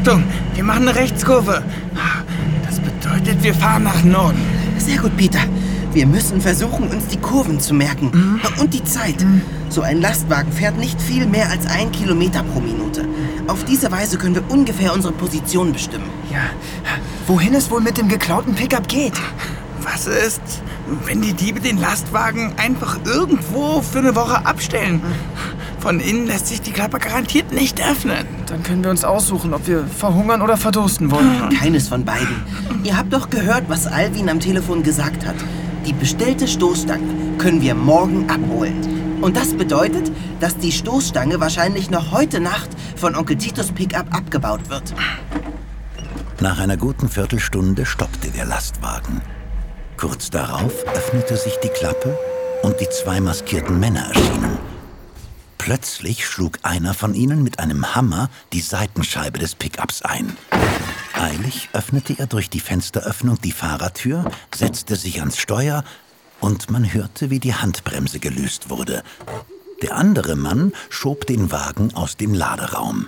Achtung, wir machen eine Rechtskurve. Das bedeutet, wir fahren nach Norden. Sehr gut, Peter. Wir müssen versuchen, uns die Kurven zu merken. Und die Zeit. So ein Lastwagen fährt nicht viel mehr als 1 Kilometer pro Minute. Auf diese Weise können wir ungefähr unsere Position bestimmen. Ja, wohin es wohl mit dem geklauten Pickup geht? Was ist, wenn die Diebe den Lastwagen einfach irgendwo für eine Woche abstellen? Von innen lässt sich die Klappe garantiert nicht öffnen. Dann können wir uns aussuchen, ob wir verhungern oder verdursten wollen. Keines von beiden. Ihr habt doch gehört, was Alvin am Telefon gesagt hat. Die bestellte Stoßstange können wir morgen abholen. Und das bedeutet, dass die Stoßstange wahrscheinlich noch heute Nacht von Onkel Titos Pickup abgebaut wird. Nach einer guten Viertelstunde stoppte der Lastwagen. Kurz darauf öffnete sich die Klappe und die 2 maskierten Männer erschienen. Plötzlich schlug einer von ihnen mit einem Hammer die Seitenscheibe des Pickups ein. Eilig öffnete er durch die Fensteröffnung die Fahrertür, setzte sich ans Steuer und man hörte, wie die Handbremse gelöst wurde. Der andere Mann schob den Wagen aus dem Laderaum.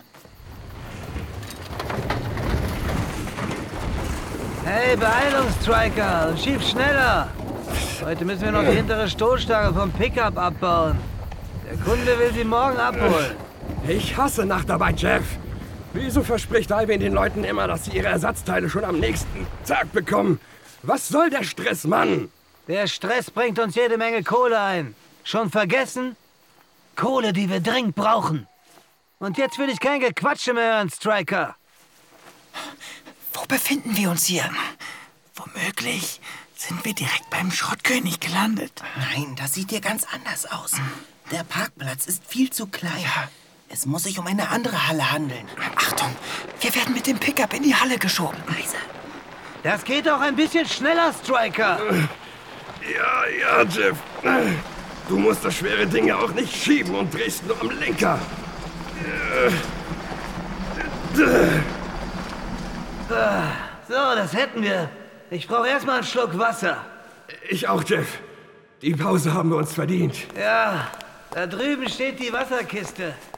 Hey, Beeilung, Striker! Und schieb schneller! Heute müssen wir noch die hintere Stoßstange vom Pickup abbauen. Der Kunde will sie morgen abholen. Ich hasse Nachtarbeit, Jeff. Wieso verspricht Alvin den Leuten immer, dass sie ihre Ersatzteile schon am nächsten Tag bekommen? Was soll der Stress, Mann? Der Stress bringt uns jede Menge Kohle ein. Schon vergessen? Kohle, die wir dringend brauchen. Und jetzt will ich kein Gequatsche mehr hören, Striker. Wo befinden wir uns hier? Womöglich sind wir direkt beim Schrottkönig gelandet. Nein, das sieht hier ganz anders aus. Der Parkplatz ist viel zu klein. Ja. Es muss sich um eine andere Halle handeln. Achtung, wir werden mit dem Pickup in die Halle geschoben. Leise. Das geht doch ein bisschen schneller, Striker. Ja, Jeff. Du musst das schwere Ding ja auch nicht schieben und drehst nur am Lenker. So, das hätten wir. Ich brauche erstmal einen Schluck Wasser. Ich auch, Jeff. Die Pause haben wir uns verdient. Ja, da drüben steht die Wasserkiste.